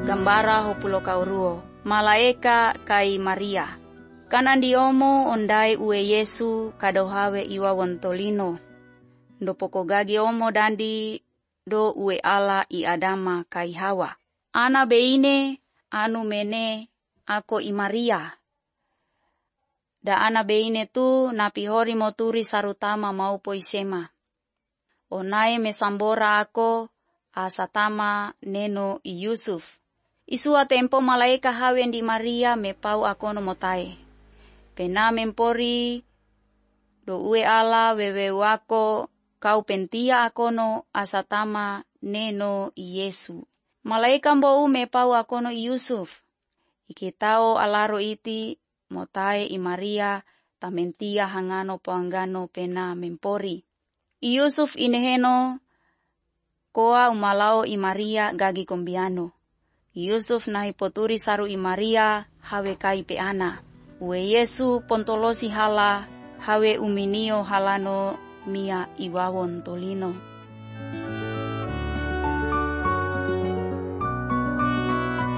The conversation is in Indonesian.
gambara hopulo kauruo, malaeka kai Maria. Kanan diomo ondai ue Yesu kadohawe iwa wontolino. Do poko gagi omo dandi do ue ala I Adama kai Hawa. Ana beine anu mene ako I Maria. Da ana beine tu napihori moturi sarutama mau poisema. Onae mesambora ako asatama neno I Yusuf. Isua tempo malaika hawen di Maria me pau akono motae. Pena mempori do ue ala wewe wako kau pentia akono asatama neno I Yesu. Malaika mbou me pau akono I Yusuf. Ikitao alaro iti motae I Maria tamentia hangano poanggano pena mempori. I Yusuf ineheno koa umalao I Maria gagi kombiano. I Yusuf nahi poturi saru I Maria hawe kai pe ana. Ue Yesu pontolosi hala hawe uminio halano mia iwawon tolino.